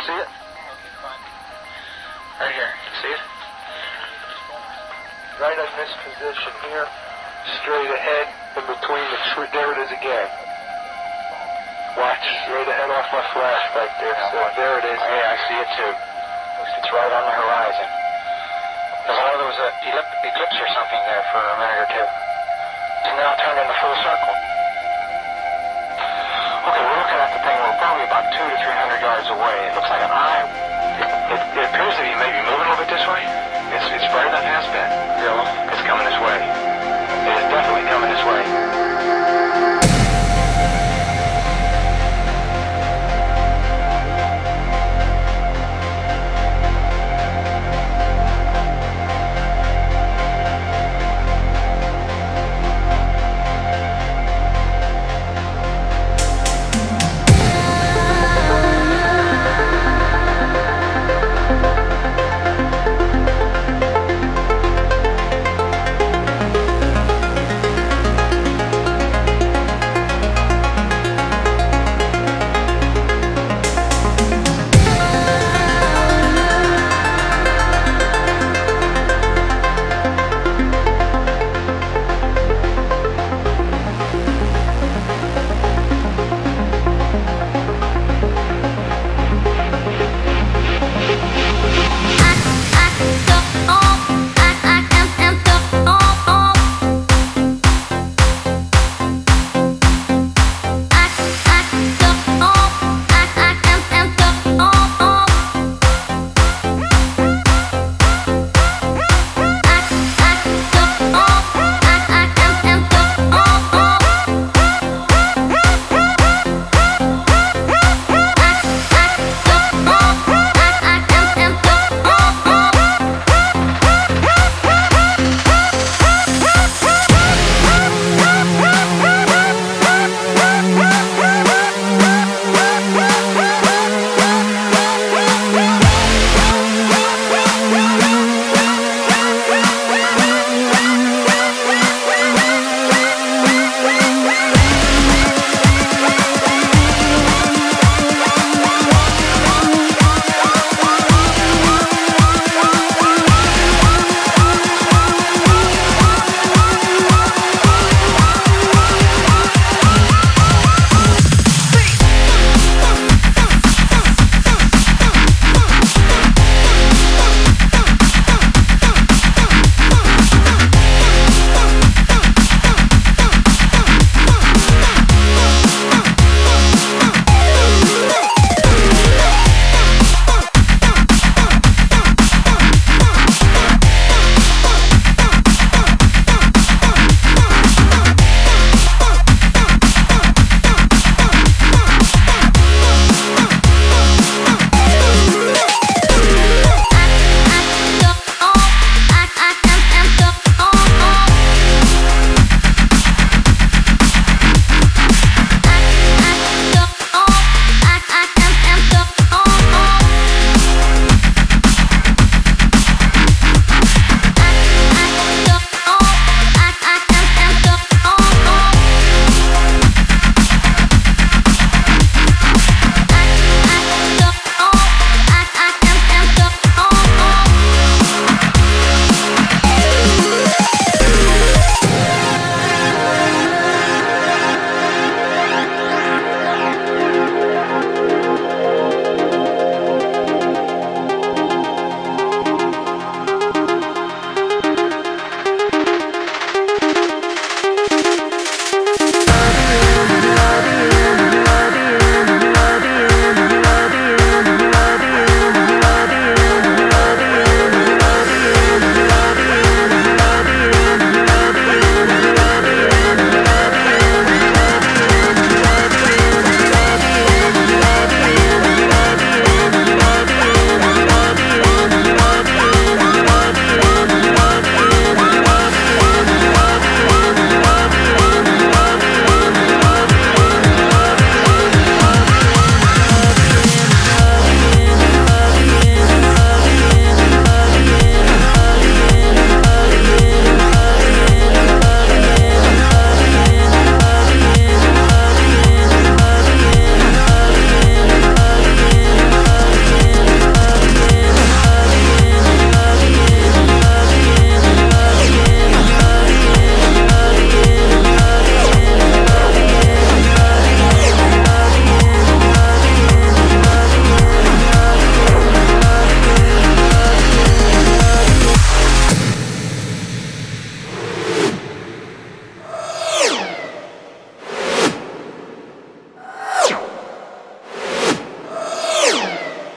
see it? Right here. You see it? Right in this position here, straight ahead, in between the tree. There it is again. Watch, straight ahead off my flash right there. So there it is. Hey, I see it too. It's right on the horizon. There was an eclipse or something there for a minute or two. It's now turned into full circle. Okay, we're looking at the thing. We're probably about 200 to 300 yards away. It looks like an eye. It appears to be maybe moving a little bit this way. It's spreading that has been. Yeah. It's coming this way. It is definitely coming this way.